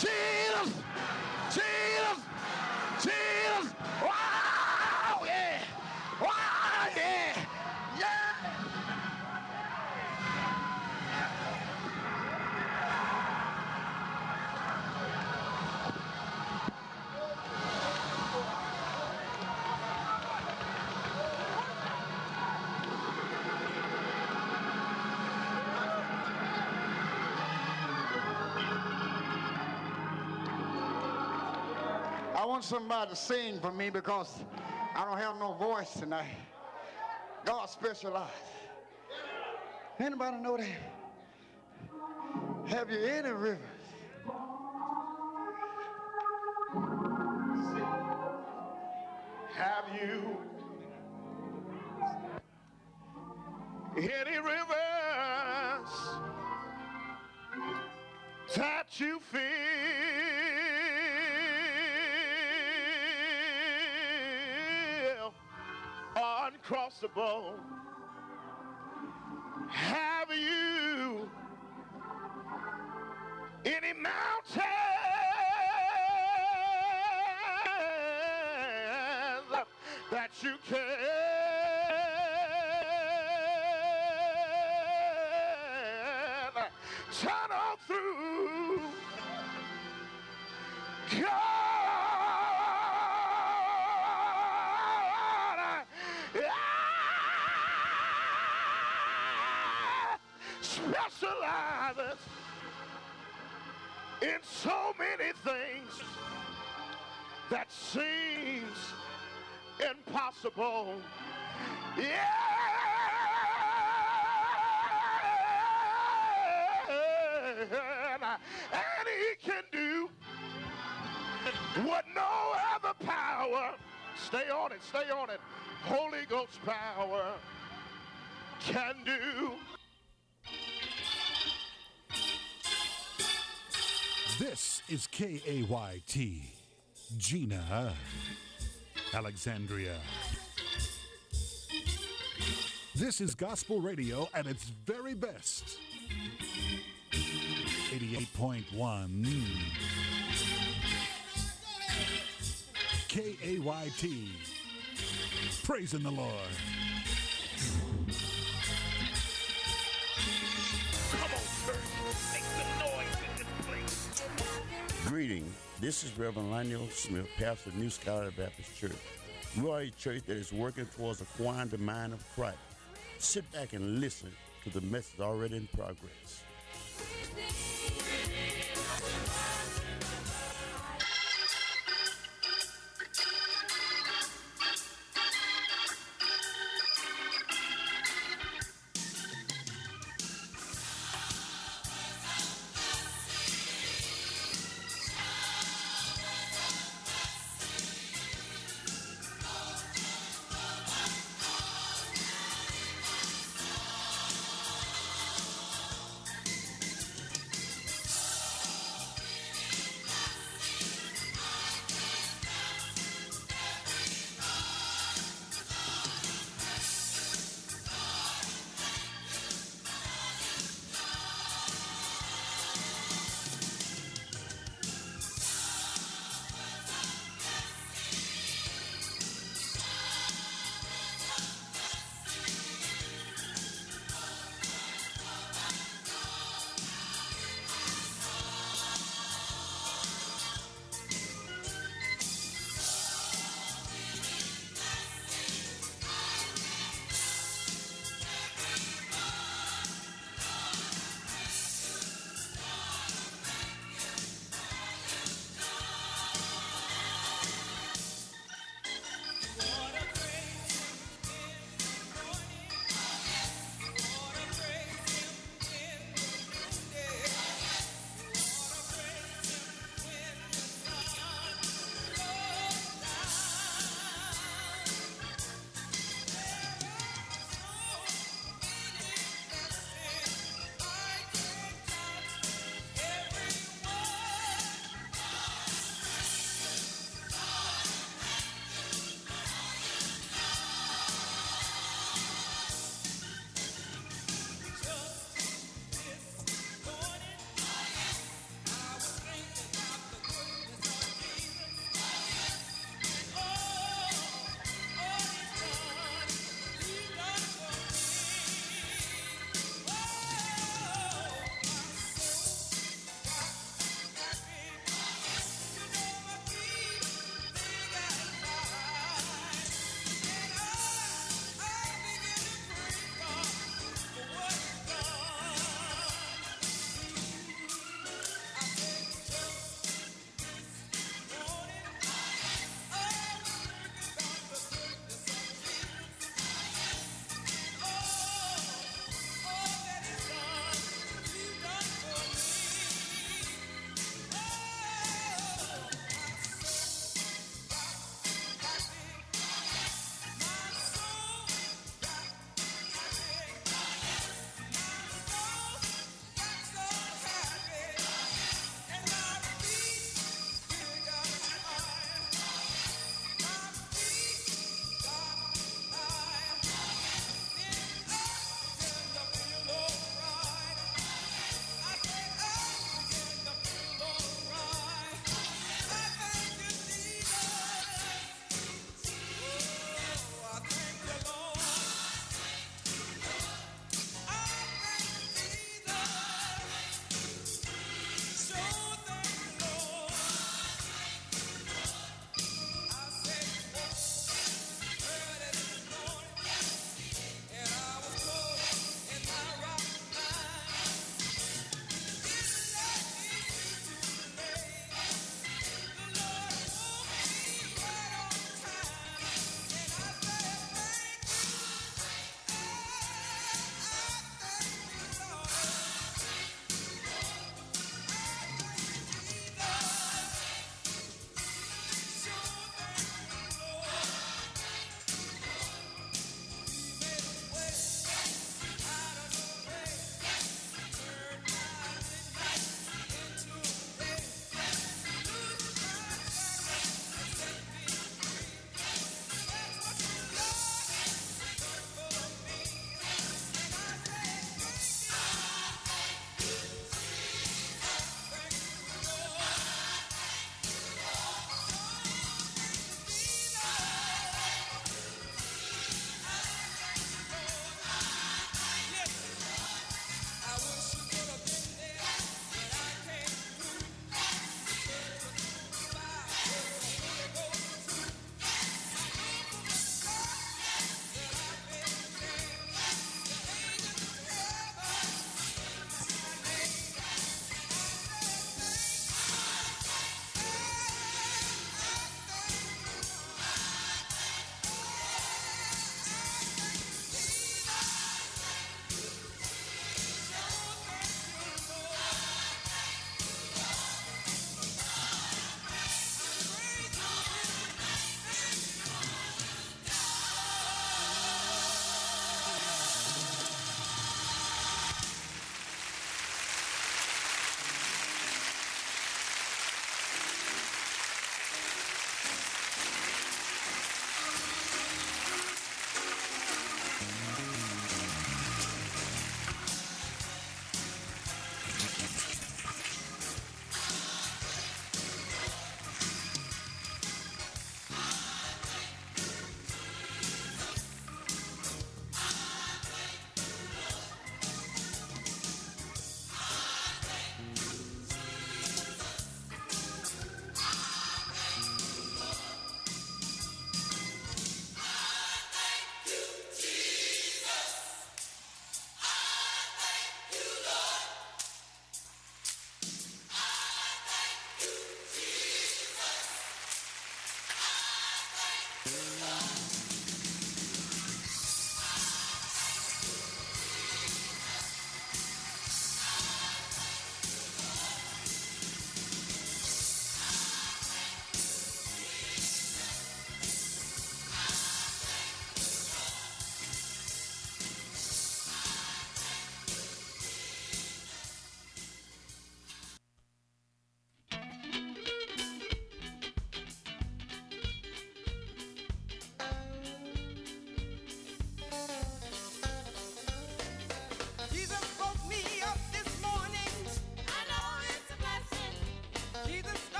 Jesus, Jesus, Jesus. Wow, yeah. Wow, yeah. Yeah. I want somebody to sing for me because I don't have no voice tonight. God specializes. Anybody know that? Have you any rivers? Have you any rivers that you feel uncrossable? Have you any mountains that you can tunnel through? God specializes in so many things that seems impossible. Yeah, and he can do what no other power, stay on it, Holy Ghost power can do. This is KAYT, Gina, Alexandria. This is gospel radio at its very best. 88.1 KAYT. Praising the Lord. Come on, church. Make some noise in this place. Greeting. This is Reverend Lionel Smith, pastor of New Scholar Baptist Church. We are a church that is working towards acquiring the mind of Christ. Sit back and listen to the message already in progress.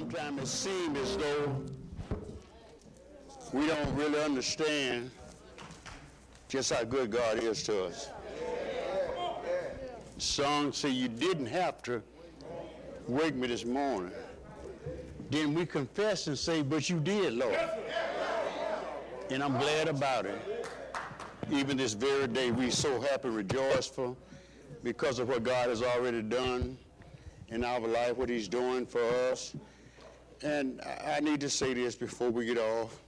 Sometimes it seems as though we don't really understand just how good God is to us. The song say, you didn't have to wake me this morning. Then we confess and say, but you did, Lord. And I'm glad about it. Even this very day, we're so happy, rejoiceful, because of what God has already done in our life, what he's doing for us. And I need to say this before we get off.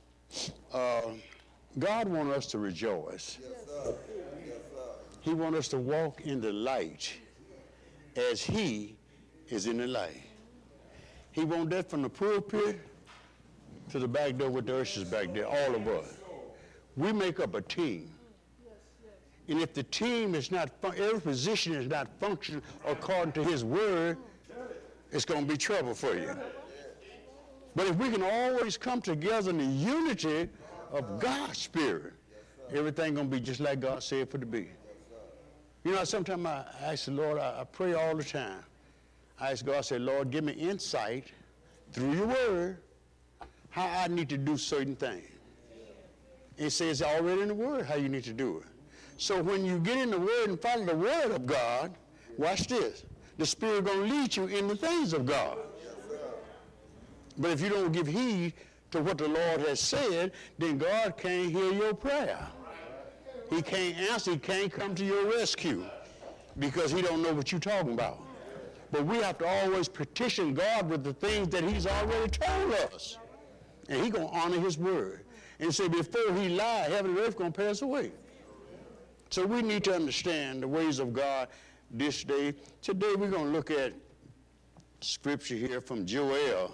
God wants us to rejoice. Yes, sir. Yes, sir. He wants us to walk in the light as he is in the light. He wants that from the pulpit to the back door with the ushers back there, all of us. We make up a team. And if the team is not, every position is not functioning according to his word, it's going to be trouble for you. But if we can always come together in the unity of God's Spirit, everything going to be just like God said for it to be. You know, sometimes I ask the Lord, I pray all the time. I ask God, I say, Lord, give me insight through your word how I need to do certain things. And it says already in the word how you need to do it. So when you get in the word and follow the word of God, watch this. The Spirit going to lead you in the things of God. But if you don't give heed to what the Lord has said, then God can't hear your prayer. He can't answer. He can't come to your rescue because he don't know what you're talking about. But we have to always petition God with the things that he's already told us. And he's going to honor his word. And say before he lied, heaven and earth going to pass away. So we need to understand the ways of God this day. Today we're going to look at scripture here from Joel.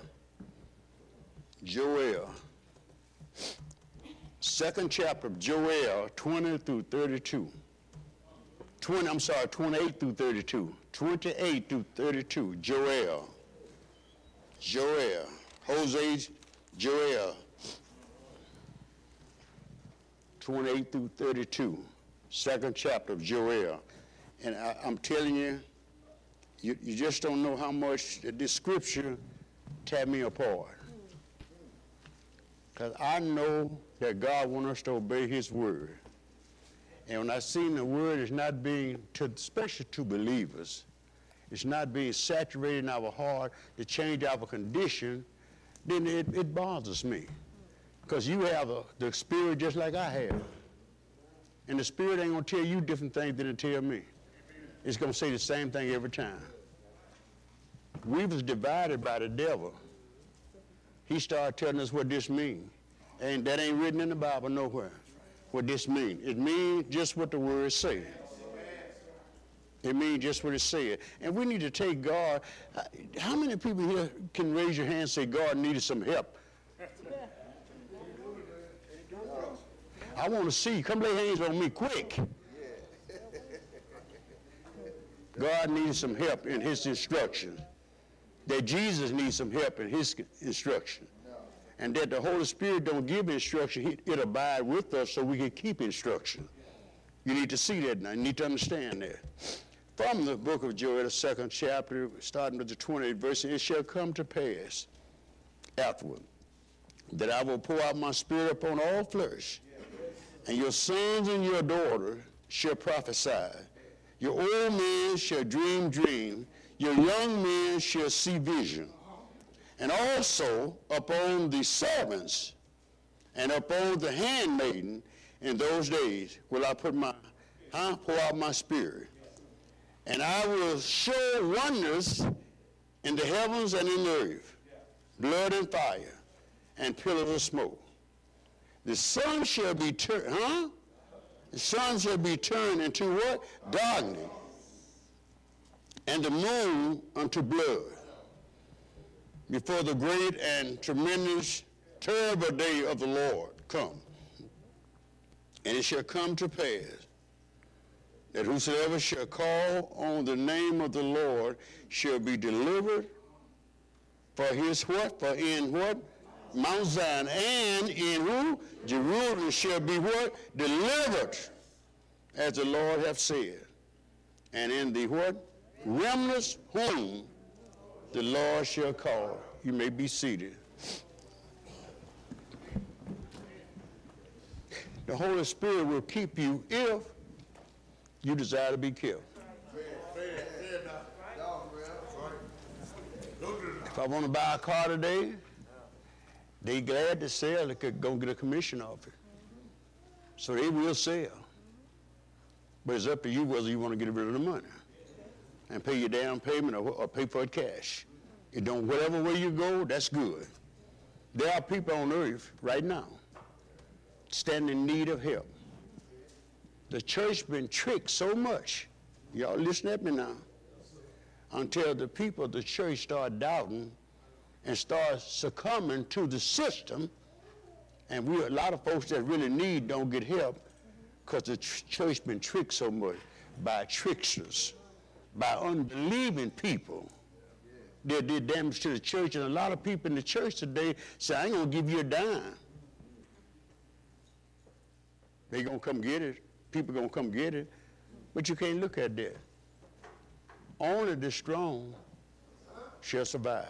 Joel. Second chapter of Joel, 20 through 32. 28 through 32. 28 through 32. Joel. Jose, Joel. 28 through 32. Second chapter of Joel. And I'm telling you, you just don't know how much this scripture tear me apart. Because I know that God wants us to obey his word. And when I seen the word is not being, especially to believers, it's not being saturated in our heart to change our condition, then it bothers me. Because you have the Spirit just like I have. And the Spirit ain't going to tell you different things than it tell me. It's going to say the same thing every time. We was divided by the devil. He started telling us what this means. And that ain't written in the Bible nowhere, what this means. It means just what the word says. It means just what it said. And we need to take God. How many people here can raise your hand and say God needed some help? I want to see. Come lay hands on me quick. God needs some help in his instruction. That Jesus needs some help in his instruction. And that the Holy Spirit don't give instruction, it abide with us so we can keep instruction. You need to see that now. You need to understand that. From the book of Joel, the second chapter, starting with the 28th verse, it shall come to pass afterward that I will pour out my spirit upon all flesh, and your sons and your daughters shall prophesy. Your old men shall dream dream. Your young men shall see vision. And also upon the servants and upon the handmaiden in those days will I pour out my spirit. And I will show wonders in the heavens and in the earth, blood and fire, and pillars of smoke. The sun shall be turned, The sun shall be turned into what? Darkness. And the moon unto blood. Before the great and tremendous, terrible day of the Lord come. And it shall come to pass that whosoever shall call on the name of the Lord shall be delivered. For his what? For in what? Mount Zion. And in who? Jerusalem shall be what? Delivered, as the Lord hath said. And in the what? Remnants whom the Lord shall call. You may be seated. The Holy Spirit will keep you if you desire to be kept. If I want to buy a car today, they glad to sell. They could go get a commission off it. So they will sell. But it's up to you whether you want to get rid of the money and pay your down payment or pay for it cash. You don't, whatever way you go, that's good. There are people on earth right now standing in need of help. The church been tricked so much. Y'all listen at me now. Until the people of the church start doubting and start succumbing to the system, and a lot of folks that really need don't get help because the church been tricked so much by tricksters, by unbelieving people. They did damage to the church, and a lot of people in the church today say, I ain't gonna give you a dime. They gonna come get it. People gonna come get it, but you can't look at that. Only the strong shall survive.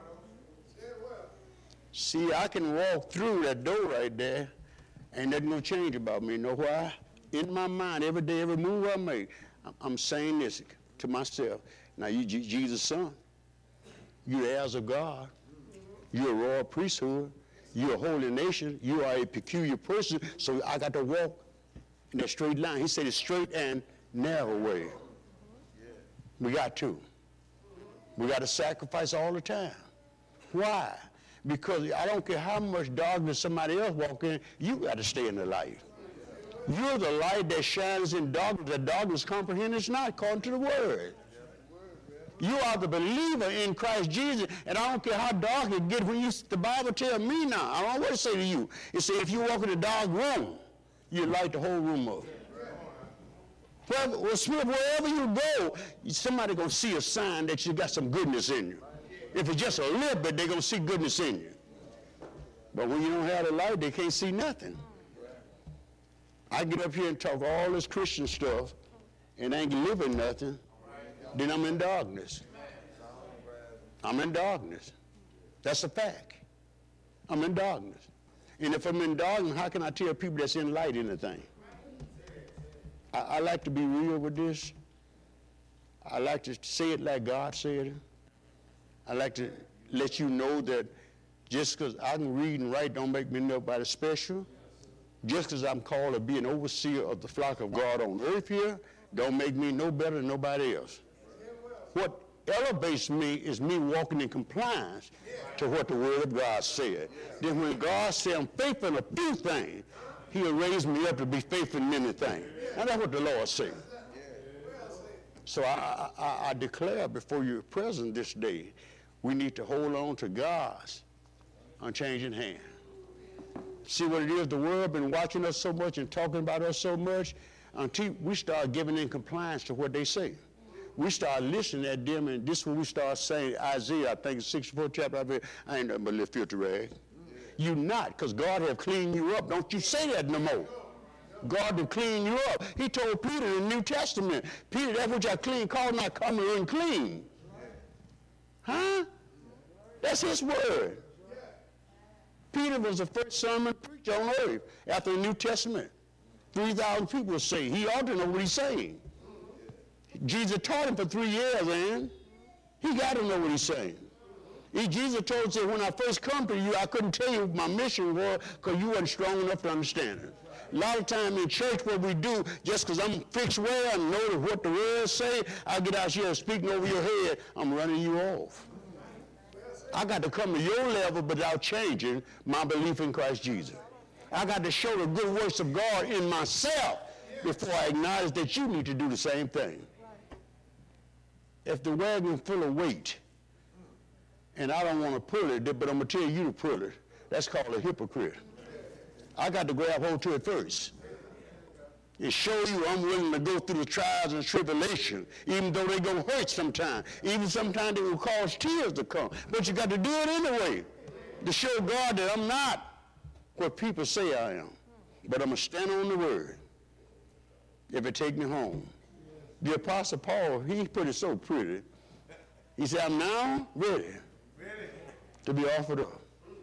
See, I can walk through that door right there, ain't nothing gonna change about me. You know why? In my mind, every day, every move I make, I'm saying this to myself. Now, you Jesus' son. You're the heirs of God. You're a royal priesthood. You're a holy nation. You are a peculiar person, so I got to walk in that straight line. He said it's straight and narrow way. We got to. We got to sacrifice all the time. Why? Because I don't care how much darkness somebody else walk in, you got to stay in the light. You're the light that shines in darkness. The darkness comprehends not, according to the word. You are the believer in Christ Jesus, and I don't care how dark it gets. When the Bible tells me now, I don't know what to say to you. It says if you walk in a dark room, you light the whole room up. Well, Smith, wherever you go, somebody going to see a sign that you got some goodness in you. If it's just a little bit, they're going to see goodness in you. But when you don't have the light, they can't see nothing. I get up here and talk all this Christian stuff, and I ain't living nothing, then I'm in darkness. I'm in darkness. That's a fact. I'm in darkness. And if I'm in darkness, how can I tell people that's in light anything? I like to be real with this. I like to say it like God said it. I like to let you know that just because I can read and write don't make me nobody special. Just because I'm called to be an overseer of the flock of God on earth here don't make me no better than nobody else. What elevates me is me walking in compliance to what the Word of God said. Then when God said I'm faithful in a few things, He'll raise me up to be faithful in many things. And that's what the Lord said. So I declare before you're present this day, we need to hold on to God's unchanging hand. See what it is? The world been watching us so much and talking about us so much until we start giving in compliance to what they say. We start listening at them, and this is when we start saying, Isaiah, I think it's 64th chapter, I ain't nothing but a little filthy rag. You not, because God have cleaned you up. Don't you say that no more. God will clean you up. He told Peter in the New Testament, Peter, that which I clean, call not common unclean. Huh? That's his word. Peter was the first sermon preacher on earth after the New Testament. 3,000 people were saved. He ought to know what he's saying. Jesus taught him for 3 years, man. He got to know what he's saying. Jesus told us when I first come to you, I couldn't tell you what my mission was because you weren't strong enough to understand it. A lot of time in church, what we do, just because I'm fixed well and know what the words say, I get out here speaking over your head, I'm running you off. I got to come to your level without changing my belief in Christ Jesus. I got to show the good works of God in myself before I acknowledge that you need to do the same thing. If the wagon's full of weight, and I don't want to pull it, but I'm going to tell you to pull it, that's called a hypocrite. I got to grab hold to it first and show you I'm willing to go through the trials and tribulation, even though they're going to hurt sometimes. Even sometimes they will cause tears to come. But you got to do it anyway to show God that I'm not what people say I am, but I'm going to stand on the word if it take me home. The Apostle Paul, he put it so pretty. He said, I'm now ready to be offered up.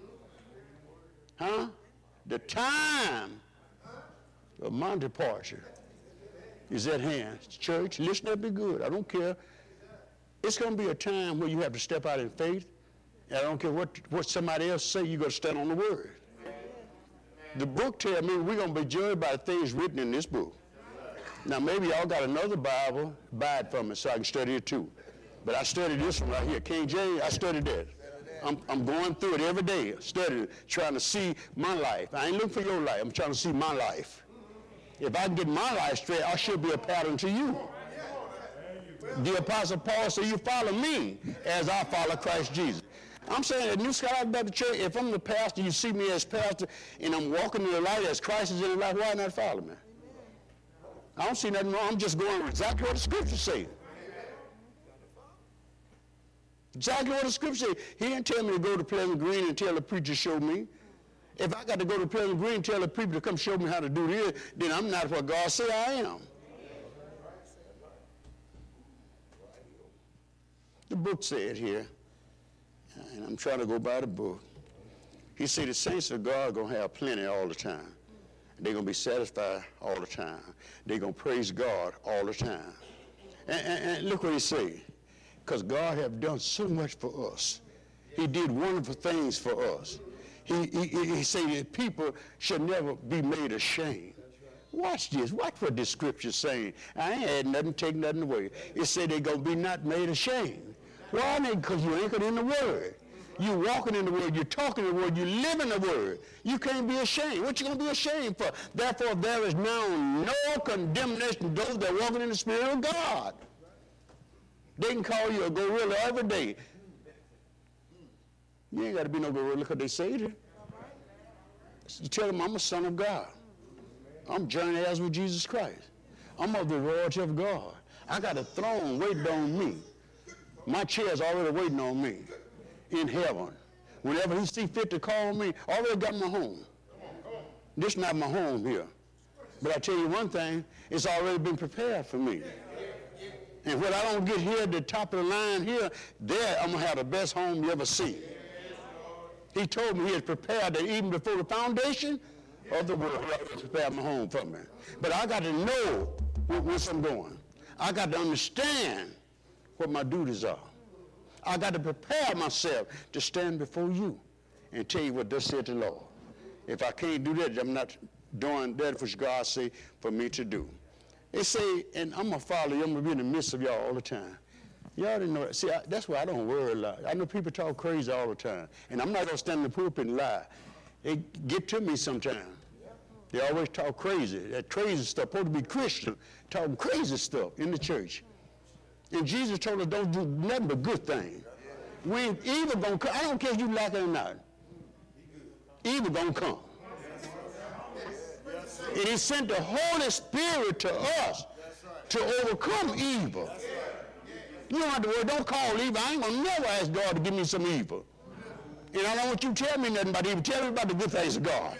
Huh? The time of my departure is at hand. Church, listen up, be good. I don't care. It's going to be a time where you have to step out in faith. And I don't care what somebody else say, you got to stand on the word. The book tells me we're going to be judged by the things written in this book. Now, maybe y'all got another Bible, buy it from me so I can study it too. But I studied this one right here, King James, I studied that. I'm going through it every day, studying, trying to see my life. I ain't looking for your life, I'm trying to see my life. If I can get my life straight, I should be a pattern to you. The Apostle Paul said, you follow me as I follow Christ Jesus. I'm saying at New Skyline Baptist Church, if I'm the pastor, you see me as pastor, and I'm walking in the light as Christ is in the light, why not follow me? I don't see nothing wrong. I'm just going exactly what the scripture say. Exactly what the scripture say. He didn't tell me to go to Pleasant Green and tell the preacher to show me. If I got to go to Pleasant Green and tell the people to come show me how to do this, then I'm not what God said I am. The book said here, and I'm trying to go by the book, he said the saints of God are going to have plenty all the time. They're going to be satisfied all the time. They're going to praise God all the time. And look what he said. Because God have done so much for us. He did wonderful things for us. He said that people should never be made ashamed. Watch this. Watch what this scripture is saying. I ain't had nothing, take nothing away. It said they're going to be not made ashamed. Why? Because you anchored in the Word. You walking in the Word, you're talking in the Word, you live in the Word. You can't be ashamed. What you going to be ashamed for? Therefore, there is now no condemnation to those that are walking in the Spirit of God. They can call you a gorilla every day. You ain't got to be no gorilla because they saved you. You tell them, I'm a son of God. I'm journeying as with Jesus Christ. I'm of the royalty of God. I got a throne waiting on me. My chair's already waiting on me in heaven. Whenever he see fit to call me, I already got my home. This is not my home here. But I tell you one thing, it's already been prepared for me. And when I don't get here at the top of the line here, there I'm going to have the best home you ever see. He told me he had prepared that even before the foundation of the world, he had prepared my home for me. But I got to know where I'm going. I got to understand what my duties are. I got to prepare myself to stand before you and tell you what thus said the Lord. If I can't do that, I'm not doing that which God say for me to do. They say, and I'm going to follow you, I'm going to be in the midst of y'all all the time. Y'all didn't know that. See, that's why I don't worry a lot. I know people talk crazy all the time, and I'm not going to stand in the pulpit and lie. They get to me sometimes. They always talk crazy. That crazy stuff, supposed to be Christian, talking crazy stuff in the church. And Jesus told us don't do nothing but good things. When evil gonna come, I don't care if you like it or not. Evil gonna come. And he sent the Holy Spirit to us to overcome evil. You don't have to worry, don't call evil. I ain't gonna never ask God to give me some evil. And I don't want you to tell me nothing about evil. Tell me about the good things of God.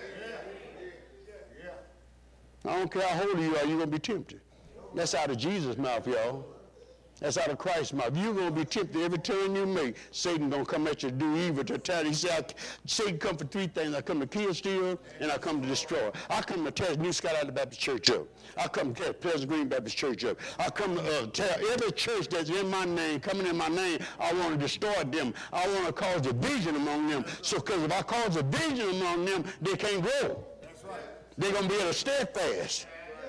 I don't care how holy you are, you're gonna be tempted. That's out of Jesus' mouth, y'all. That's out of Christ's mouth. You're going to be tempted every turn you make. Satan going to come at you to do evil, to attack. He said, Satan come for three things. I come to kill, steal, and I come to destroy. I come to tear New Skyline Baptist Church up. I come to tear Pleasant Green Baptist Church up. I come to tear every church that's in my name, coming in my name. I want to destroy them. I want to cause division among them. So because if I cause division among them, they can't grow. They're going to be able to steadfast.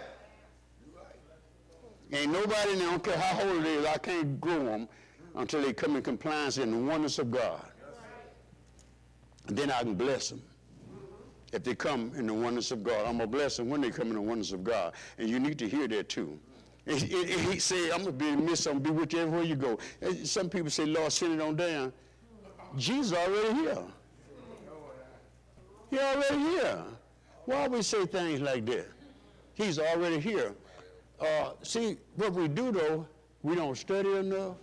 Ain't nobody, I don't care how holy it is, I can't grow them until they come in compliance in the oneness of God. And then I can bless them. If they come in the oneness of God, I'm going to bless them when they come in the oneness of God. And you need to hear that too. He said, I'm going to be in the midst, I'm going to be with you everywhere you go. And some people say, Lord, send it on down. Jesus already here. He already here. Why we say things like that? He's already here. See, what we do, though, we don't study enough.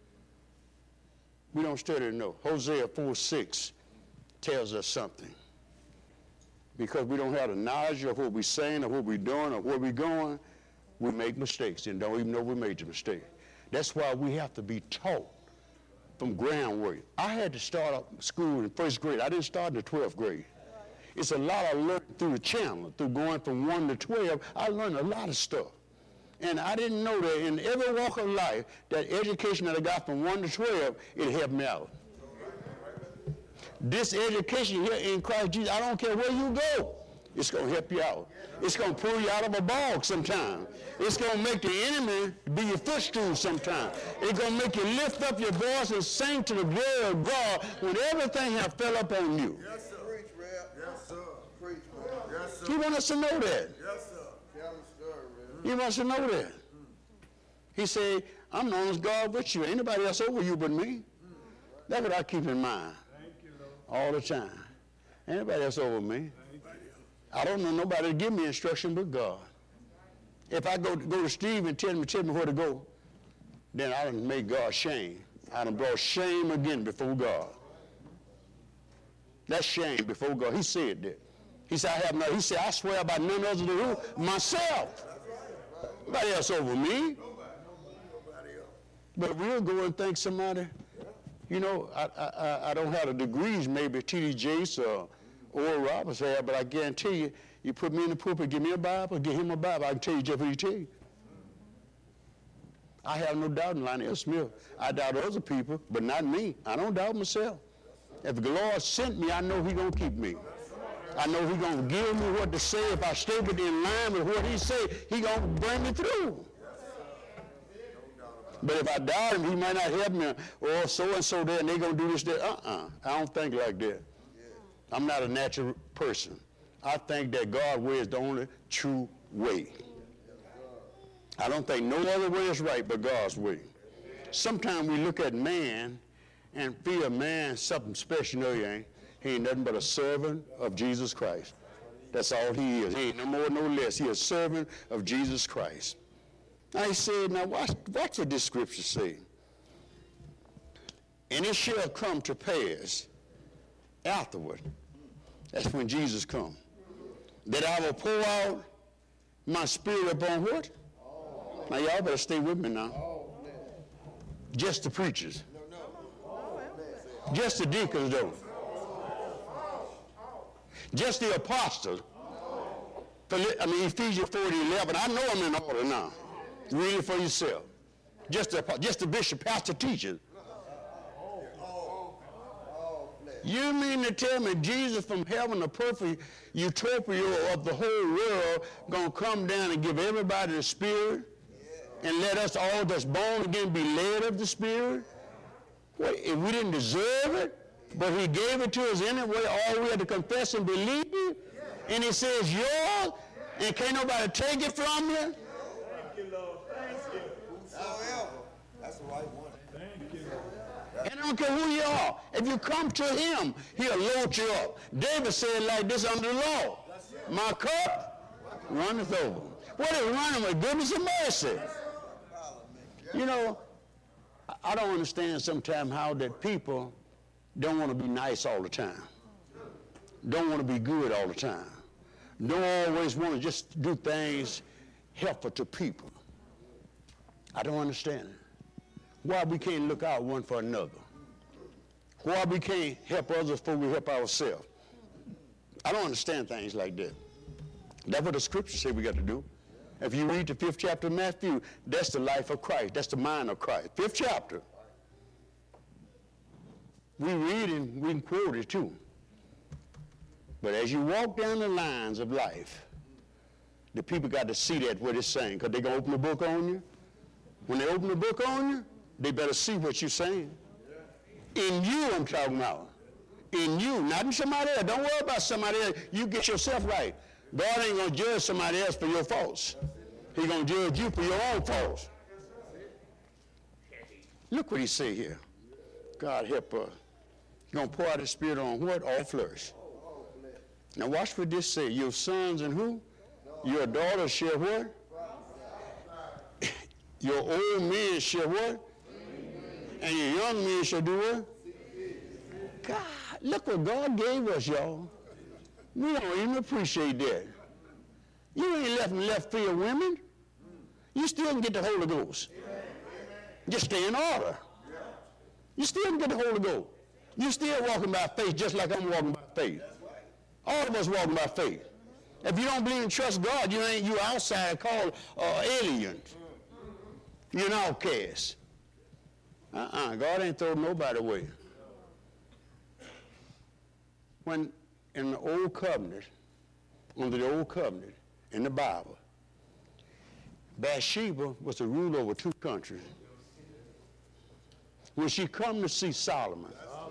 We don't study enough. Hosea 4:6 tells us something. Because we don't have the knowledge of what we're saying or what we're doing or where we're going, we make mistakes and don't even know we made the mistake. That's why we have to be taught from groundwork. I had to start up school in first grade. I didn't start in the 12th grade. It's a lot I learned through the channel, through going from 1 to 12. I learned a lot of stuff. And I didn't know that in every walk of life, that education that I got from 1 to 12, it helped me out. This education here in Christ Jesus, I don't care where you go, it's going to help you out. It's going to pull you out of a bog sometime. It's going to make the enemy be your footstool sometime. It's going to make you lift up your voice and sing to the glory of God when everything has fell up on you. Yes, sir. Preach, Reb. Yes, sir. Preach, man. Yes, sir. He wants us to know that. Yes, sir. Tell the story, Reb. He wants to know that. He said, I'm known as God with you. Ain't nobody else over you but me. That's what I keep in mind all the time. Ain't nobody else over me. I don't know nobody to give me instruction but God. If I go to Steve and tell me where to go, then I done made God shame. I done brought shame again before God. That's shame before God. He said that. He said, He said, I swear by none other than who? Myself. Nobody else over me. But we'll go and think somebody, you know, I don't have the degrees maybe T.D. Jakes or Oral Roberts have, but I guarantee you, you put me in the pulpit, give me a Bible, give him a Bible, I can tell you just what he tell you. I have no doubt in Lionel Smith. I doubt other people, but not me. I don't doubt myself. If the Lord sent me, I know He's going to keep me. I know He's going to give me what to say. If I stay in line with what He say, He's going to bring me through. But if I doubt Him, He might not help me. Or so-and-so there, and they're going to do this, that. I don't think like that. I'm not a natural person. I think that God's way is the only true way. I don't think no other way is right but God's way. Sometimes we look at man and feel man something special. No, he ain't. He ain't nothing but a servant of Jesus Christ. That's all he is. He ain't no more, no less. He is a servant of Jesus Christ. Now he said, now watch what this scripture say. And it shall come to pass afterward, that's when Jesus come, that I will pour out my spirit upon what? Now y'all better stay with me now. Just the preachers. Just the deacons though. Just the apostles. Ephesians 4:11. I know I'm in order now. Read it for yourself. Just the bishop, pastor, teacher. You mean to tell me Jesus from heaven, the perfect utopia of the whole world, gonna come down and give everybody the Spirit and let us all that's born again be led of the Spirit? What, if we didn't deserve it, but He gave it to us anyway, all we had to confess and believe it, and He says yours, and can't nobody take it from you? Thank you, Lord. Thank you. However, that's the right one. Thank you. And I don't care who you are. If you come to Him, He'll load you up. David said like this under the law, my cup runneth over. What is running with? Goodness and mercy. You know, I don't understand sometimes how that people don't want to be nice all the time. Don't want to be good all the time. Don't always want to just do things helpful to people. I don't understand it. Why we can't look out one for another? Why we can't help others before we help ourselves? I don't understand things like that. That's what the scriptures say we got to do. If you read the 5th chapter of Matthew, that's the life of Christ. That's the mind of Christ. 5th chapter. We read and we can quote it too. But as you walk down the lines of life, the people got to see that what it's saying, because they're going to open the book on you. When they open the book on you, they better see what you're saying. In you, I'm talking about. In you, not in somebody else. Don't worry about somebody else. You get yourself right. God ain't going to judge somebody else for your faults. He's going to judge you for your own faults. Look what he say here. God help us. He's going to pour out His Spirit on what? All flesh. Now watch what this say. Your sons and who? Your daughters shall what? Your old men shall what? And your young men shall do what? God, look what God gave us, y'all. We don't even appreciate that. You ain't left field women. You still can get the Holy Ghost. Just stay in order. You still can get the Holy Ghost. You still walking by faith just like I'm walking by faith. All of us walking by faith. If you don't believe and trust God, you outside called aliens. You're an outcast. God ain't throwing nobody away. When in the old covenant, under the old covenant, in the Bible, Bathsheba was the ruler over 2 countries. When she come to see Solomon,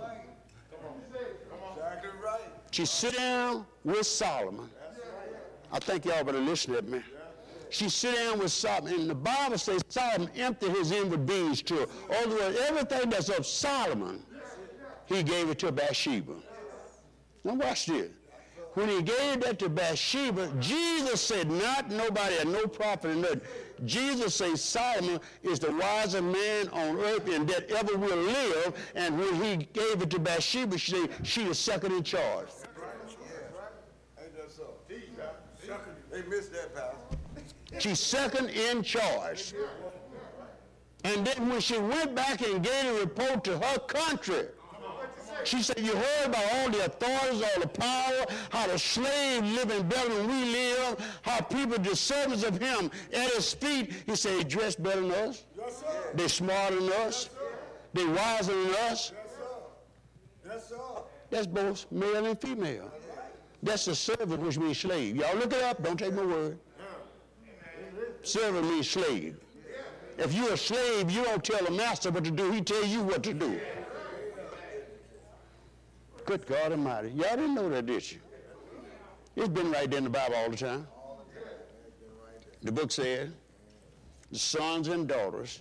she sit down with Solomon. I think y'all better listen to me. She sit down with Solomon, and the Bible says Solomon emptied his inward beings to her. In other words, everything that's of Solomon, he gave it to Bathsheba. Now watch this. When he gave that to Bathsheba, Jesus said, not nobody or no prophet or nothing. Jesus says Solomon is the wisest man on earth and that ever will live. And when he gave it to Bathsheba, she said she is second in charge. Ain't that so? They missed that, Pastor. She's second in charge. And then when she went back and gave a report to her country, she said, you heard about all the authorities, all the power, how the slaves living better than we live, how people, the servants of him, at his feet, he said, he dressed better than us. Yes, sir. They smarter than us. Yes, They wiser than us. Yes, sir. Yes, sir. That's both male and female. That's the servant, which means slave. Y'all look it up. Don't take my word. Servant means slave. If you're a slave, you don't tell the master what to do. He tell you what to do. Good God Almighty. Y'all didn't know that, did you? It's been right there in the Bible all the time. The book said, the sons and daughters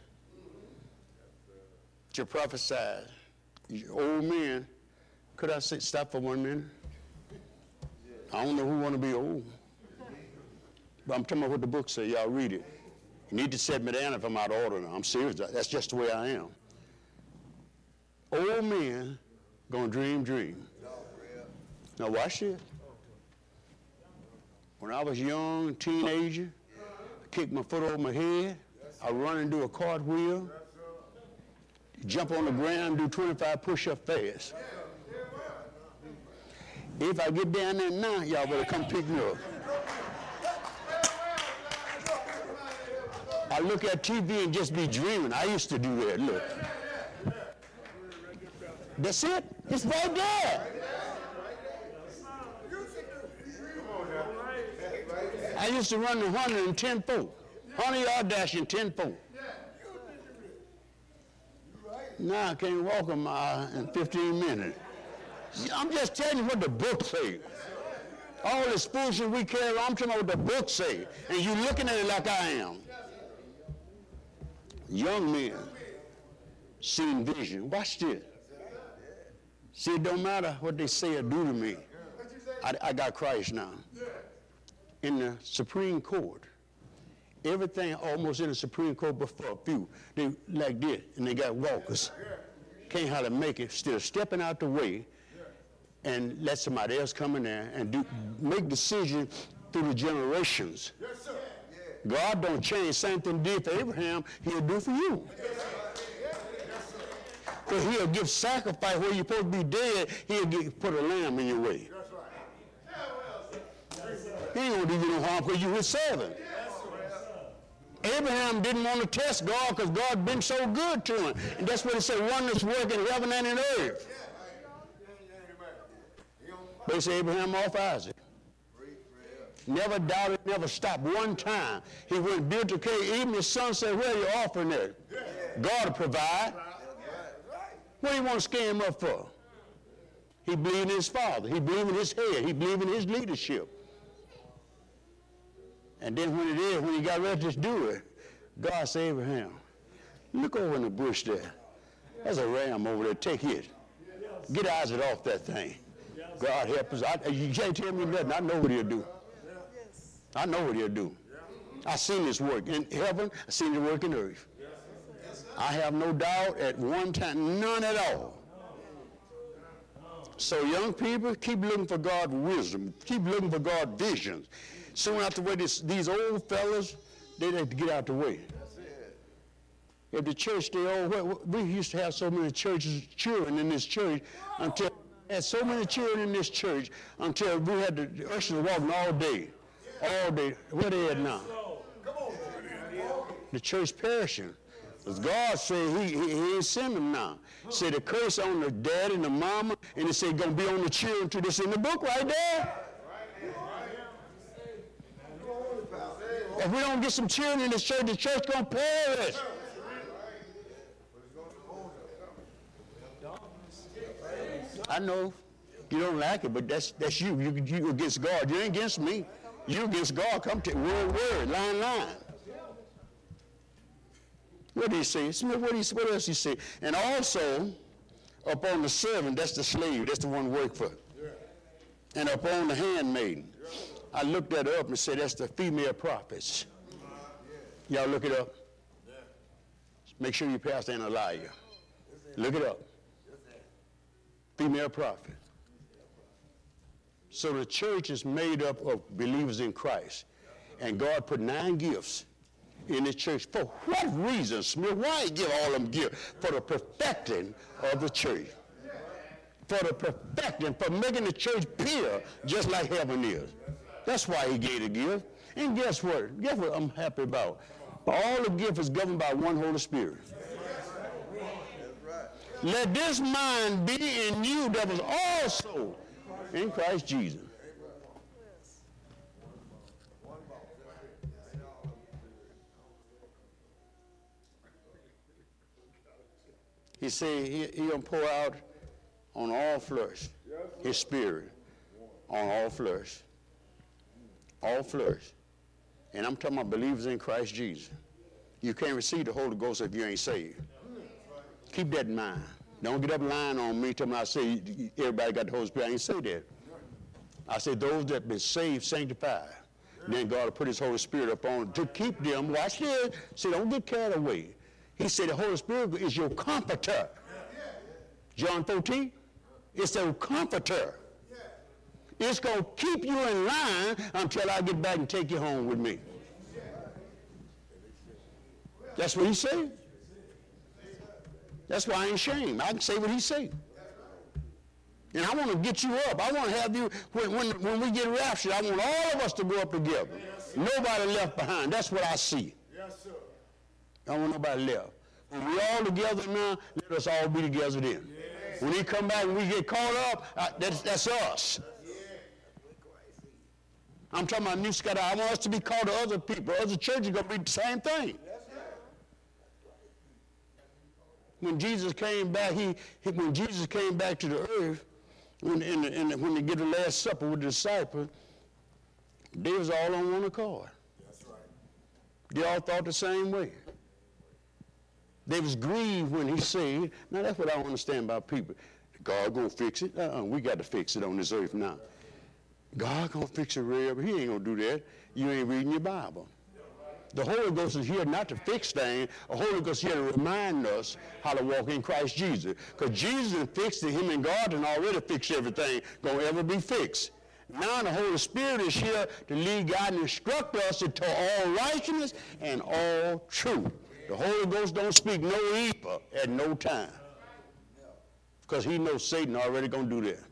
shall prophesy. Old men, could I say, stop for 1 minute? I don't know who want to be old. But I'm talking about what the book says. Y'all read it. You need to set me down if I'm out of order now. I'm serious. That's just the way I am. Old men gonna dream. Now watch this. When I was young, teenager, I kicked my foot over my head. I run and do a cartwheel. Jump on the ground, do 25 push-up fast. If I get down there now, y'all better come pick me up. I look at TV and just be dreaming. I used to do that, look. That's it. It's right there. I used to run the 100 in 10-4. 100-yard dash in 10-4. Now I can't walk a mile in 15 minutes. I'm just telling you what the book says. All this foolishness we carry, I'm talking about what the book says. And you looking at it like I am. Young men seeing vision. Watch this. See, it don't matter what they say or do to me. I got Christ now. In the Supreme Court, everything almost in the Supreme Court but for a few. They like this, and they got walkers. Can't hardly make it, still stepping out the way and let somebody else come in there and make decisions through the generations. God don't change. Same thing he did for Abraham, he'll do for you. But he'll give sacrifice where you're supposed to be dead, he'll put a lamb in your way. He ain't gonna do you no harm because you his servant. Abraham didn't want to test God because God been so good to him. And that's what it said, wonders work in heaven and in earth. But he said Abraham off Isaac. Never doubted, never stopped one time. He went and built a cave. Even his son said, where are you offering there? God will provide. What do you want to scare him up for? He believed in his father. He believed in his head. He believed in his leadership. And then when he got ready to do it, God said, Abraham, look over in the bush there. There's a ram over there. Take it. Get Isaac off that thing. God help us. You can't tell me nothing. I know what he'll do. I know what he'll do. I've seen this work in heaven. I've seen it work in earth. I have no doubt at one time, none at all. So young people, keep looking for God's wisdom. Keep looking for God's visions. Soon after the way these old fellas, they have to get out the way. If the church, we used to have so many children in this church until had so many children in this church until we had the ushers walking all day. All day. Where they at now? The church perishing. Because God said he ain't send them now. He said the curse on the dad and the mama, and he said going to be on the children too. This in the book right there. If we don't get some children in this church, the church going to perish. I know you don't like it, but that's you. You against God. You ain't against me. You against God. Come to word, line. What did he say? Smith, what else he say? And also, upon the servant, that's the slave. That's the one work for. And upon the handmaiden. I looked that up and said that's the female prophets. Y'all look it up. Make sure your pastor ain't a liar. Look it up. Female prophet. So the church is made up of believers in Christ. And God put 9 gifts in the church. For what reason, Smith? Why he give all them gifts? For the perfecting of the church. For the perfecting, for making the church pure just like heaven is. That's why he gave the gift. And guess what? Guess what I'm happy about? All the gift is governed by one Holy Spirit. Let this mind be in you that was also in Christ Jesus. He said he'll pour out on all flesh his spirit on all flesh. All flesh. And I'm talking about believers in Christ Jesus. You can't receive the Holy Ghost if you ain't saved. Keep that in mind. Don't get up lying on me till I say everybody got the Holy Spirit. I ain't say that. I said those that have been saved, sanctified. Then God will put his Holy Spirit upon them to keep them. Watch this. See, don't get carried away. He said the Holy Spirit is your comforter. John 14, it's a comforter. It's going to keep you in line until I get back and take you home with me. That's what he said. That's why I ain't ashamed. I can say what he said. And I want to get you up. I want to have you, when we get raptured, I want all of us to go up together. Nobody left behind. That's what I see. Yes, sir. I don't want nobody left. When we all together now, let us all be together then. Yes. When he come back and we get caught up, that's us. I'm talking about New Sky. I want us to be called to other people. Other churches are going to be the same thing. When Jesus came back, when Jesus came back to the earth, when they get the Last Supper with the disciples, they was all on one accord. That's right. They all thought the same way. They was grieved when he said, now that's what I don't understand about people. God gonna fix it? We got to fix it on this earth now. God gonna fix it real, but he ain't gonna do that. You ain't reading your Bible. The Holy Ghost is here not to fix things. The Holy Ghost is here to remind us how to walk in Christ Jesus. Because Jesus fixed it, him and God and already fixed everything gonna ever be fixed. Now the Holy Spirit is here to lead, guide, and instruct us into all righteousness and all truth. The Holy Ghost don't speak no evil at no time. Because he knows Satan already gonna do that.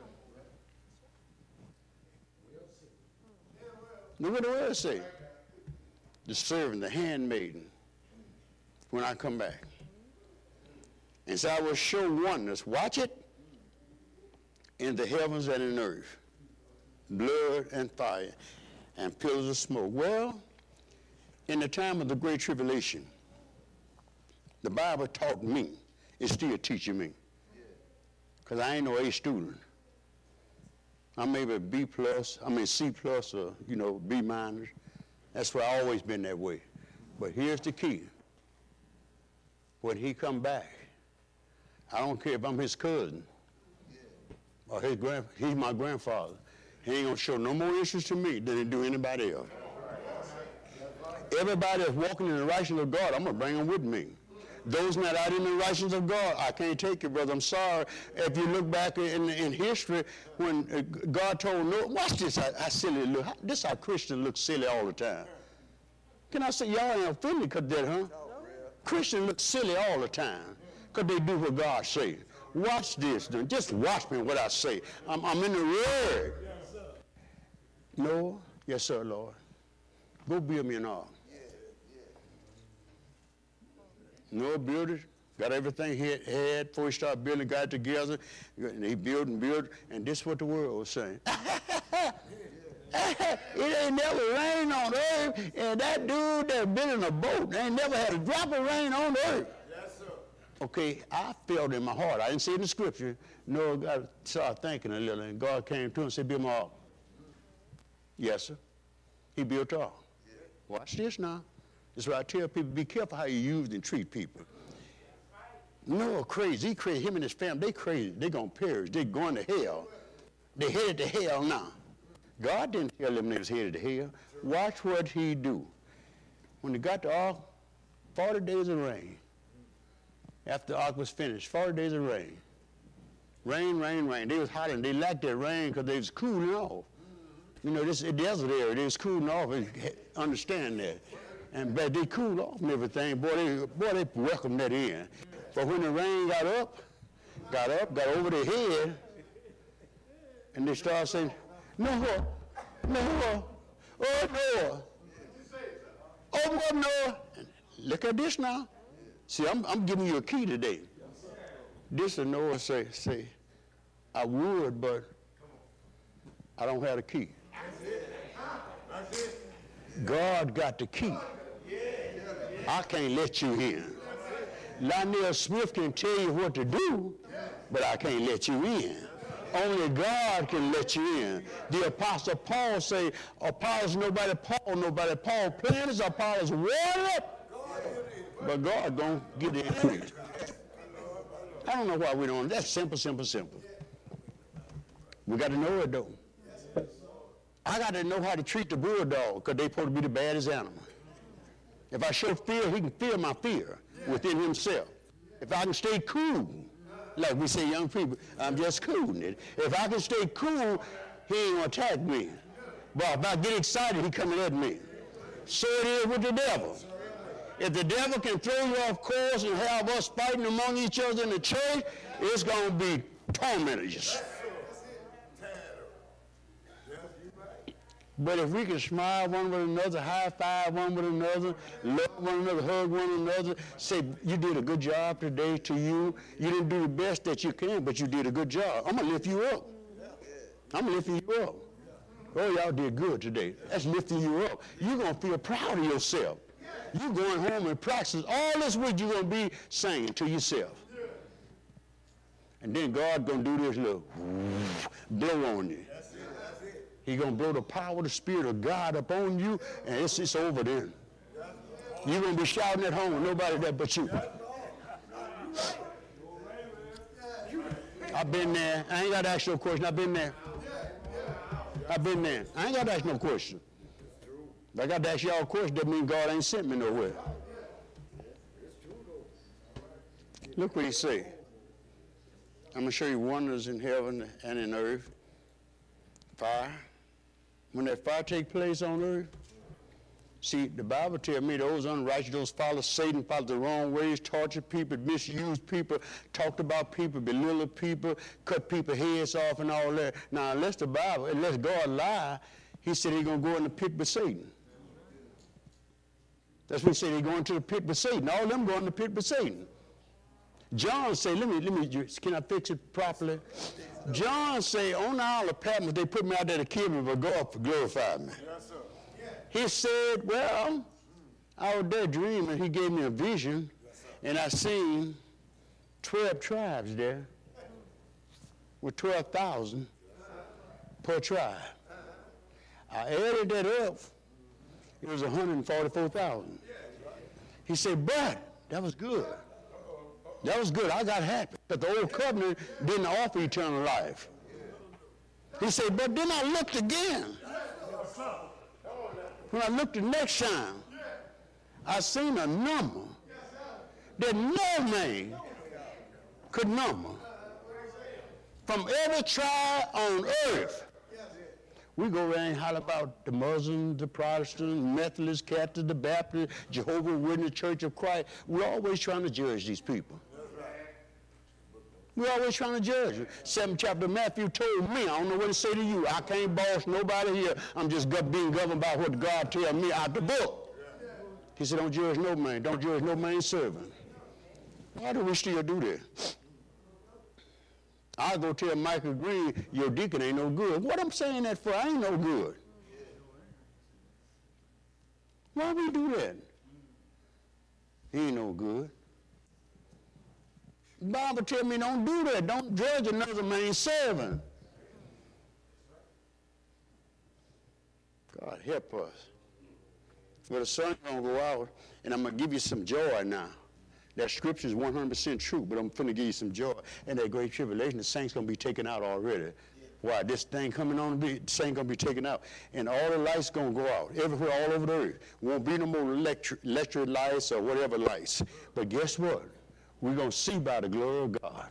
Look what the word say. The servant, the handmaiden, when I come back. And so I will show wonders, watch it, in the heavens and in the earth, blood and fire, and pillars of smoke. Well, in the time of the Great Tribulation, the Bible taught me, it's still teaching me, because I ain't no A student. I'm maybe a B plus, C plus, or, B minus. That's why I've always been that way. But here's the key. When he come back, I don't care if I'm his cousin or he's my grandfather. He ain't gonna show no more interest to me than he do anybody else. Everybody that's walking in the righteousness of God, I'm gonna bring them with me. Those not out in the righteousness of God, I can't take it, brother. I'm sorry. If you look back in history, when God told Noah, watch this, how silly it look. This how Christians look silly all the time. Can I say, y'all ain't offended because that, huh? Christians look silly all the time because they do what God says. Watch this. Now. Just watch me what I say. I'm in the Word. Noah, yes, sir, Lord. Go build me an ark. Noah built it, got everything he had before he started building, got it together. And he built and built, and this is what the world was saying. It ain't never rained on earth, and that dude that building a boat ain't never had a drop of rain on earth. Yes, sir. Okay, I felt in my heart. I didn't see it in the scripture. Noah got to start thinking a little, and God came to him and said, build my ark. Yes, sir. He built the ark. Watch this now. That's why I tell people, be careful how you use and treat people. Noah crazy. He crazy. Him and his family, they crazy. They going to perish. They going to hell. They headed to hell now. God didn't tell them they was headed to hell. Watch what he do. When they got the ark, 40 days of rain. After the ark was finished, 40 days of rain. Rain, rain, rain. They was hollering. They liked that rain because they was cooling off. You know, this is a desert area. They was cooling off. And understand that. And but they cooled off and everything. Boy, they welcomed that in. But when the rain got over their head, and they started saying, Noah, Noah, oh Noah, oh Noah. Look at this now. See, I'm giving you a key today. This is Noah say, I would, but I don't have the key. God got the key. I can't let you in. Lionel Smith can tell you what to do, but I can't let you in. Only God can let you in. The Apostle Paul say, Apollos nobody, Paul nobody. Paul plants, Apollos water, but God gonna get the increase. I don't know why we don't. That's simple, simple, simple. We got to know it though. I got to know how to treat the bulldog because they're supposed to be the baddest animal. If I show fear, he can feel my fear within himself. If I can stay cool, like we say young people, I'm just cooling it. If I can stay cool, he ain't gonna attack me. But if I get excited, he coming at me. So it is with the devil. If the devil can throw you off course and have us fighting among each other in the church, it's gonna be tormentors. But if we can smile one with another, high five one with another, love one another, hug one another, say, you did a good job today to you. You didn't do the best that you can, but you did a good job. I'm going to lift you up. I'm going to lift you up. Oh, y'all did good today. That's lifting you up. You're going to feel proud of yourself. You're going home and practice. All this week you're going to be singing to yourself. And then God going to do this little blow on you. He's going to blow the power of the Spirit of God upon you, and it's over then. You're going to be shouting at home, nobody there but you. I've been there. I ain't got to ask no question. I've been there. I've been there. I ain't got to ask no question. If I got to ask y'all a question, that means God ain't sent me nowhere. Look what he say. I'm going to show you wonders in heaven and in earth. Fire. When that fire take place on earth, see, the Bible tells me those unrighteous, those follow Satan, follow the wrong ways, torture people, misuse people, talked about people, belittle people, cut people's heads off and all that. Now, unless God lie, he said he's going to go in the pit with Satan. That's what he said, he's going to the pit with Satan. All of them going to the pit with Satan. John say, can I fix it properly? John say, on the Isle of Patmos, they put me out there to kill me, but God glorified me. Yes, sir. He said, well, I was there dreaming. He gave me a vision, and I seen 12 tribes there with 12,000 per tribe. I added that up. It was 144,000. He said, but that was good. That was good. I got happy. But the old covenant didn't offer eternal life. He said, but then I looked again. When I looked the next time, I seen a number that no man could number. From every tribe on earth We go around and holler about the Muslims, the Protestants, Methodists, Catholics, the Baptists, Jehovah's Witness, Church of Christ. We're always trying to judge these people. We're always trying to judge them. 7th chapter of Matthew told me, I don't know what to say to you. I can't boss nobody here. I'm just being governed by what God tells me out the book. He said, don't judge no man. Don't judge no man's servant. Why do we still do that? I'll go tell Michael Green, your deacon ain't no good. What I'm saying that for? I ain't no good. Why we do that? He ain't no good. The Bible tells me don't do that. Don't judge another man's servant. God help us. Well, the sun's going to go out, and I'm going to give you some joy now. That scripture is 100% true, but I'm going to give you some joy. And that great tribulation, the saints going to be taken out already. Why? This thing coming on, the saints going to be taken out. And all the lights going to go out, everywhere, all over the earth. Won't be no more electric lights or whatever lights. But guess what? We're going to see by the glory of God.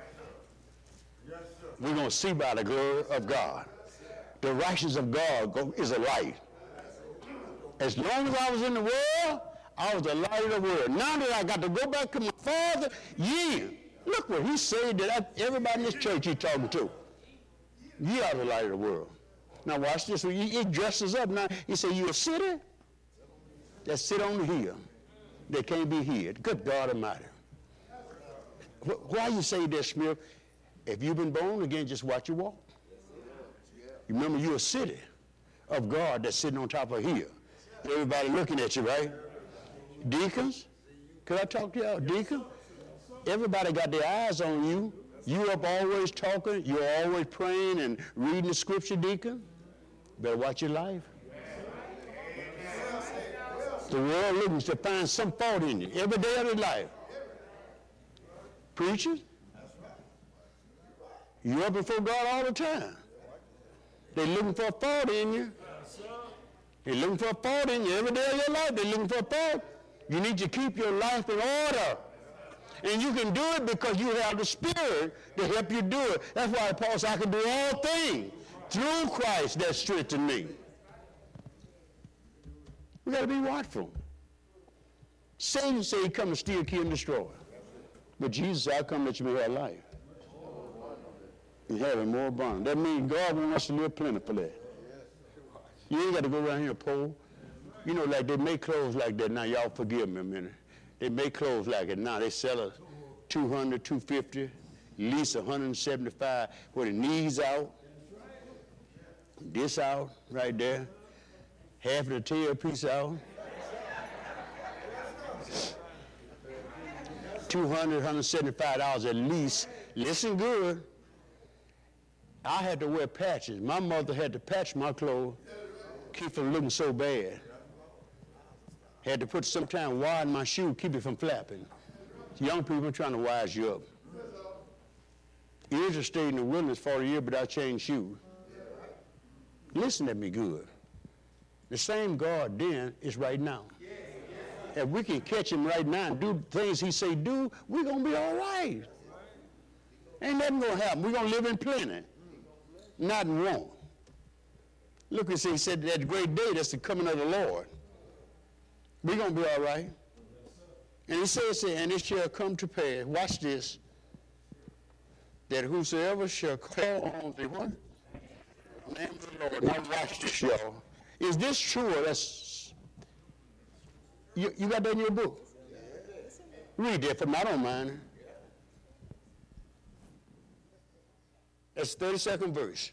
We're going to see by the glory of God. The righteousness of God is a light. As long as I was in the world, I was the light of the world. Now that I got to go back to my Father, look what he said that everybody in this church he's talking to. You are the light of the world. Now watch this. He dresses up now. He said, you a city that sit on the hill that can't be hid. Good God Almighty. Why you say this, Smith? If you've been born again, just watch your walk. You remember you're a city of God that's sitting on top of a hill. Everybody looking at you, right? Deacons, could I talk to y'all? Deacons, everybody got their eyes on you. You up always talking. You're always praying and reading the scripture, deacon. Better watch your life. The world looking to find some fault in you every day of their life. Preachers, you're up before God all the time. They're looking for a fault in you. They're looking for a fault in you every day of your life. They're looking for a fault. You need to keep your life in order. And you can do it because you have the Spirit to help you do it. That's why Paul said, I can do all things through Christ that strengthens me. We got to be watchful. Satan said he come to steal, kill, and destroy. But Jesus said, I come that you may have life. And have it more abundant. That means God wants us to live plentifully. You ain't got to go around here poor. You know, like they make clothes like that now. Y'all forgive me a minute. They make clothes like it now. They sell us $200, $250, at least $175 with the knees out, this out right there, half of the tail piece out. $200, $175 at least. Listen good. I had to wear patches. My mother had to patch my clothes, keep from looking so bad. Had to put some time wire in my shoe, keep it from flapping. Young people trying to wise you up. Israel stayed in the wilderness 40 years without changing shoes. Listen to me good. The same God then is right now. If we can catch him right now and do things he say do, we're going to be all right. Ain't nothing going to happen. We're going to live in plenty, not in want. Look, he said that great day, that's the coming of the Lord. We're going to be all right. And he says, and it shall come to pass, watch this, that whosoever shall call on the what? Name of the Lord. Now watch this, y'all. Is this true or that's, you got that in your book? Read that for me, I don't mind. That's the 32nd verse.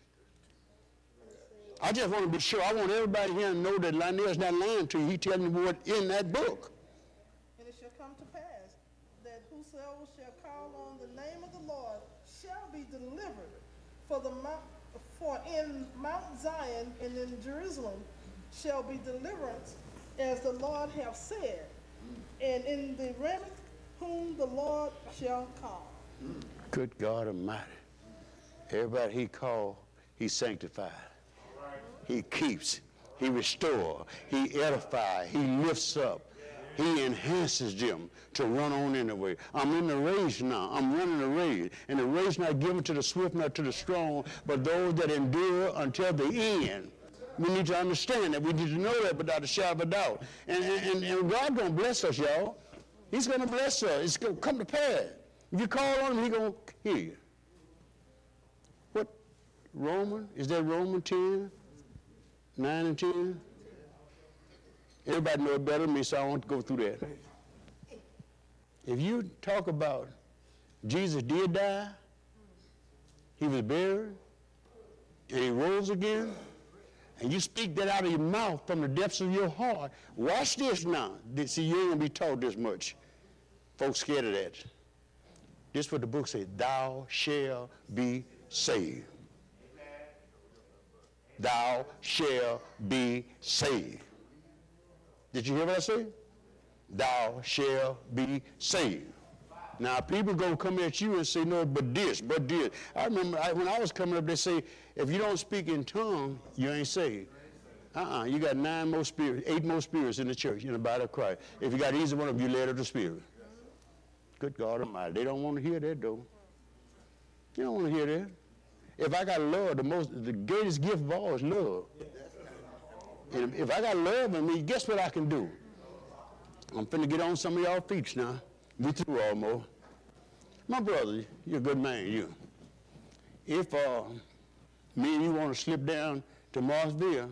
I just want to be sure. I want everybody here to know that Lionel's not lying to you. He telling me what in that book. And it shall come to pass that whosoever shall call on the name of the Lord shall be delivered. For in Mount Zion and in Jerusalem shall be deliverance, as the Lord hath said, and in the remnant whom the Lord shall call. Good God Almighty. Everybody he called, he sanctified. He keeps, he restores, he edifies, he lifts up. He enhances them to run on anyway. I'm in the race now. I'm running the race. And the race not given to the swift, not to the strong, but those that endure until the end. We need to understand that. We need to know that without a shadow of a doubt. And God's going to bless us, y'all. He's going to bless us. It's going to come to pass. If you call on him, he's going to hear you. What? Romans? Is that Romans 10? 9 and 10? Everybody know it better than me, so I want to go through that. If you talk about Jesus did die, he was buried, and he rose again, and you speak that out of your mouth from the depths of your heart, watch this now. See, you ain't going to be taught this much. Folks scared of that. This is what the book says, thou shalt be saved. Thou shalt be saved. Did you hear what I said? Thou shalt be saved. Now, people going to come at you and say, no, but this. I remember when I was coming up, they say, if you don't speak in tongues, you ain't saved. You got 8 more spirits in the church, in the body of Christ. If you got either one of them, you led of the Spirit. Good God Almighty. They don't want to hear that, though. You don't want to hear that. If I got love, the greatest gift of all is love. And if I got love in me, guess what I can do? I'm finna get on some of y'all feet now. We through almost. My brother, you're a good man, you. If me and you want to slip down to Marsville,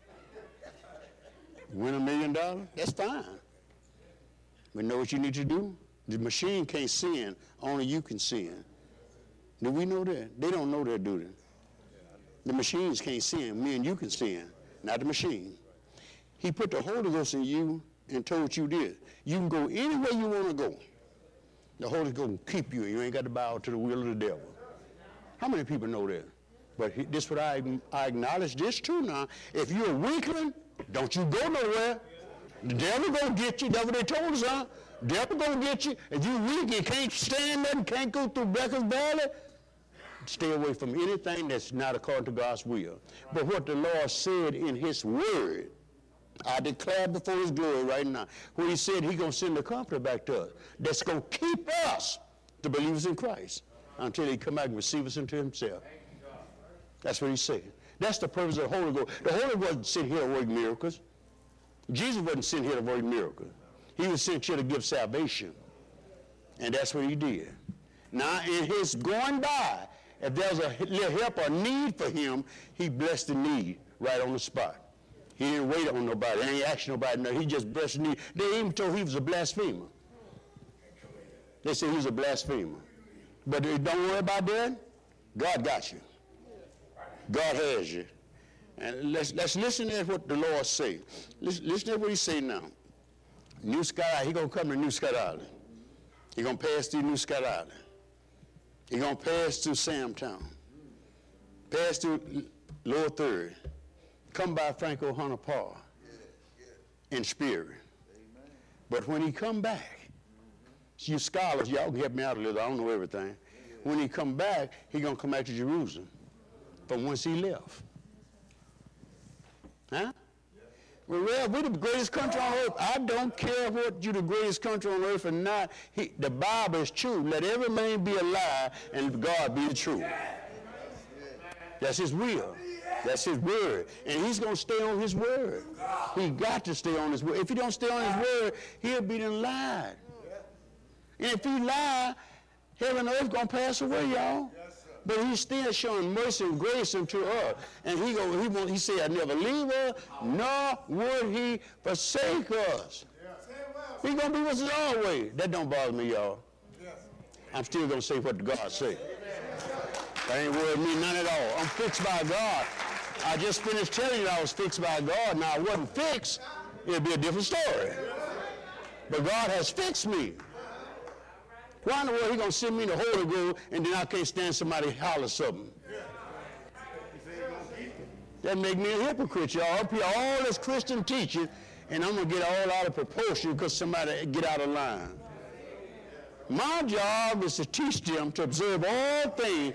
win $1 million, that's fine. But know what you need to do? The machine can't sin, only you can sin. Do we know that? They don't know that, do they? The machines can't sin, me and you can sin, not the machine. He put the Holy Ghost in you and told you this. You can go anywhere you want to go. The Holy Ghost will keep you, and you ain't got to bow to the will of the devil. How many people know that? But this is what I acknowledge this too now. If you're a weakling, don't you go nowhere. The devil gonna get you. That's what they told us, huh? The devil gonna get you. If you're weak and can't stand nothing, can't go through Becker's Valley, stay away from anything that's not according to God's will. But what the Lord said in his word, I declare before his glory right now, when he said he's going to send the Comforter back to us, that's going to keep us, the believers in Christ, until he come back and receive us into himself. That's what he said. That's the purpose of the Holy Ghost. The Holy Ghost wasn't sent here to work miracles. Jesus wasn't sent here to work miracles. He was sent here to give salvation. And that's what he did. Now, in his going by, if there's a little help or need for him, he blessed the need right on the spot. He didn't wait on nobody. He ain't asked nobody. No, he just blessed the need. They even told he was a blasphemer. They said he was a blasphemer. But don't worry about that. God got you. God has you. And let's listen to what the Lord say. Listen to what he say now. New Scott, he going to come to New Scott Island. He going to pass through New Scott Island. He going to pass through Samtown. Pass through Lower Third. Come by Franco Hunter Park in spirit. Amen. But when he come back, you scholars, y'all can help me out a little. I don't know everything. When he come back, he going to come back to Jerusalem from whence he left. Huh? Well, we're the greatest country on earth. I don't care what you're the greatest country on earth or not. The Bible is true. Let every man be a lie and God be the truth. That's his will. That's his word. And he's going to stay on his word. He got to stay on his word. If he don't stay on his word, he'll be done lied. And if he lie, heaven and earth going to pass away, y'all. But he's still showing mercy and grace unto us. And he said, I never leave us, nor would he forsake us. He's going to be with us always. That don't bother me, y'all. I'm still going to say what God said. That ain't worried me none at all. I'm fixed by God. I just finished telling you I was fixed by God. Now, I wasn't fixed, it'd be a different story. But God has fixed me. Why in the world he going to send me the Holy Ghost and then I can't stand somebody holler something? That make me a hypocrite, y'all. Up here, all this Christian teaching, and I'm going to get all out of proportion because somebody get out of line. My job is to teach them to observe all things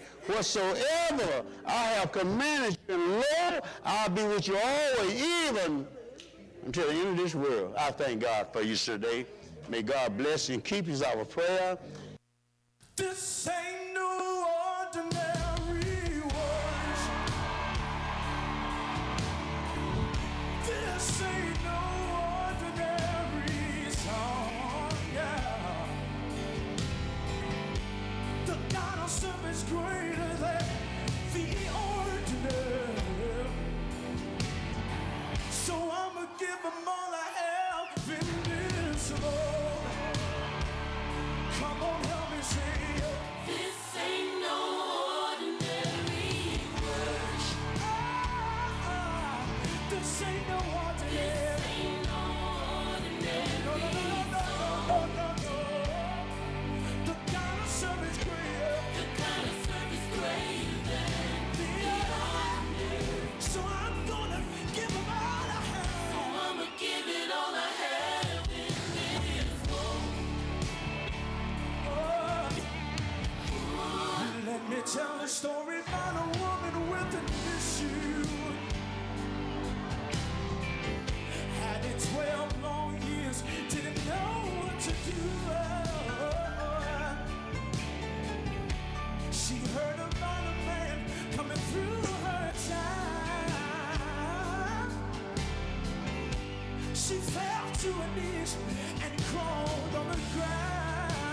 whatsoever I have commanded you, and lo, I'll be with you always, even until the end of this world. I thank God for you today. May God bless you and keep you is our prayer. This ain't no ordinary worship. This ain't no ordinary song, yeah. The God I serve is greater than the ordinary. So I'ma give him all I have in this world. Come on, help me sing. This ain't no ordinary worship. This ain't no ordinary. This ain't no ordinary. No. The kind of service greater. The kind of service greater than the ordinary. So I'm gonna give him all I have. So I'ma give it all I have in this world. Let me tell the story